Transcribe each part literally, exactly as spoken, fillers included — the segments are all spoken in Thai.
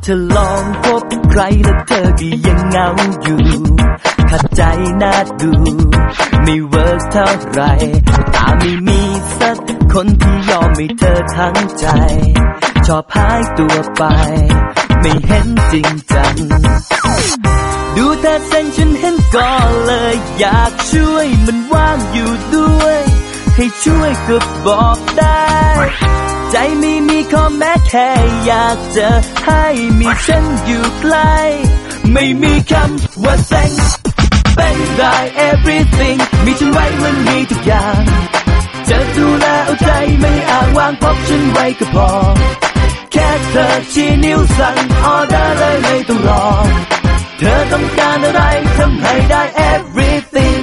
เธอลองพบใครแล้วเธอก็ยังเหงาอยู่ขัดใจน่าดูไม่เวิร์กเท่าไรตาไม่มีสักคนที่ยอมให้เธอทั้งใจชอบหายตัวไปไม่เห็นจริงจังดูเธอเส้นฉันเห็นก็เลยอยากช่วยมันว่างอยู่ด้วยให้ช่วยก็บอกได้ใจไม่มีข้อแม้แค่อยากจะให้มีฉันอยู่ใกล้ไม่มีคำว่าเซ็งเป็นได้ everything มีฉันไว้มันมีทุกอย่างจะดูแลเอาใจไม่อ้างวางพบฉันไว้ก็พอแค่เธอชี้นิ้วสั่งออเดอร์เลยไม่ต้องรอเธอต้องการอะไรทำให้ได้ everything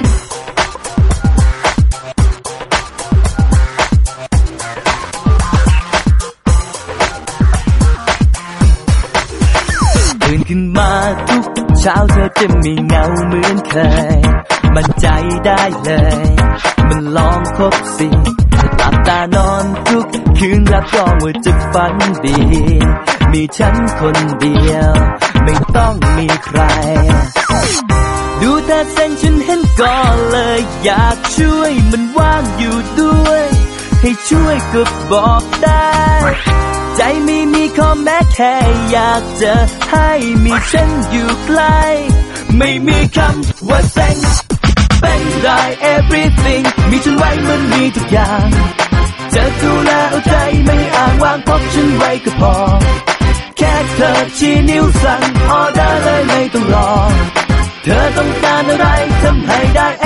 ตื่นขึ้นมาทุกเช้าเธอจะไม่เหงาเหมือนเคยมั่นใจได้เลยมันลองคบสิหลับตานอนทุกคืนรับรองว่าจะฝันดีมีฉันคนเดียวไม่ต้องมีใครดูแต่เส้นฉันเห็นก็เลยอยากช่วยมันว่างอยู่ด้วยให้ช่วยก็บอกได้ใจไม่มีข้อแม้แค่อยากจะให้มีฉันอยู่ใกล้ไม่มีคำว่าเซ็งเป็นได้ everything มีฉันไว้มันมีทุกอย่างจะดูแลเอาใจไม่อ้างวางพบฉันไว้ก็พอแค่เธอชี้นิ้วสั่งออเดอร์เลยไม่ต้องรอเธอต้องการอะไรทำให้ได้